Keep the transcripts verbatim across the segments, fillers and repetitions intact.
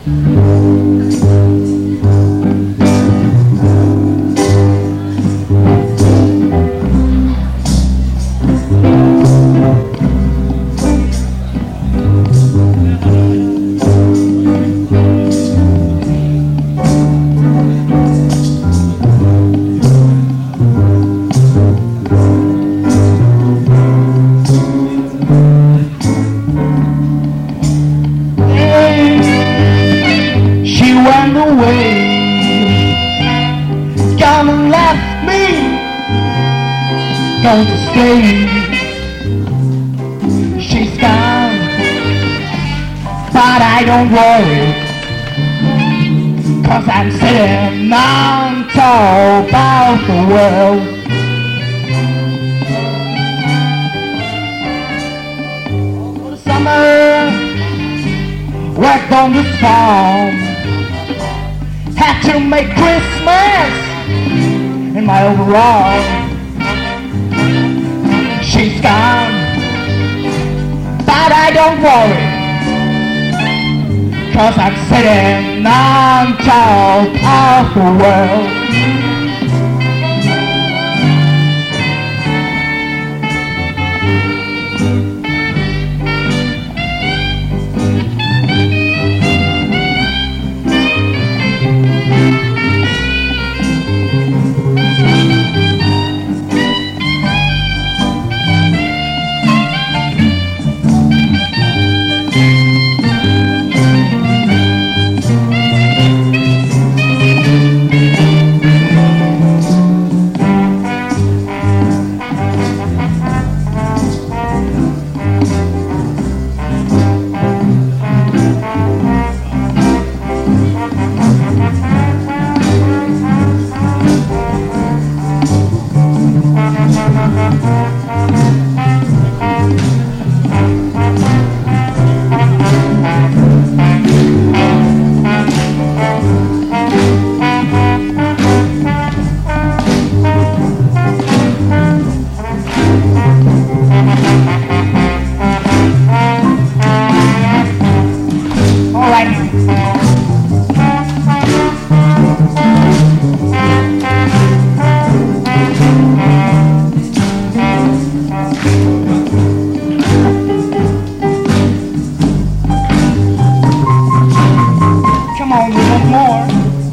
Went away, gone and left me, going to stay. She's gone, but I don't worry, 'cause I'm sitting on top of the world. For the summer, worked on this farm, had to make Christmas in my overall. She's gone, but I don't worry, 'cause I'm sitting on top of the world. Come on, we want more.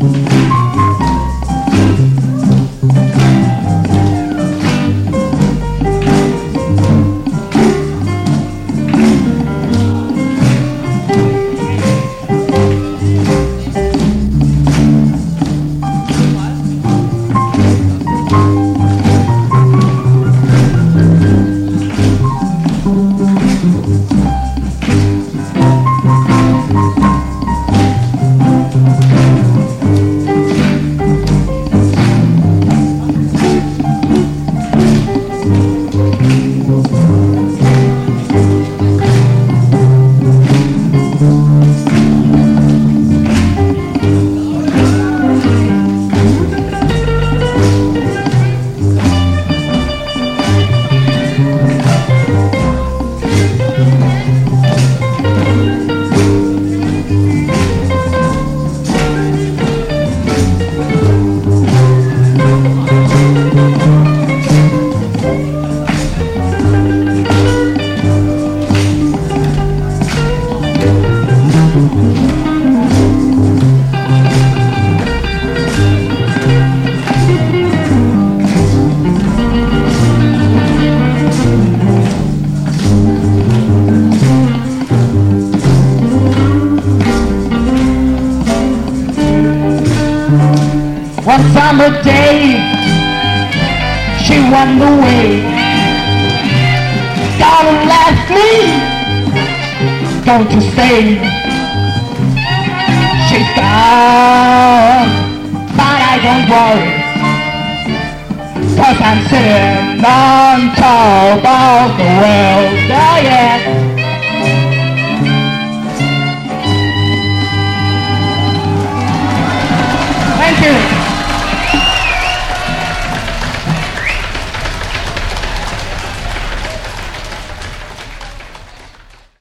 One summer day, she went away, gone and left me, going to stay. She's gone, but I don't worry, 'cause I'm sitting on top of the world. Oh yeah.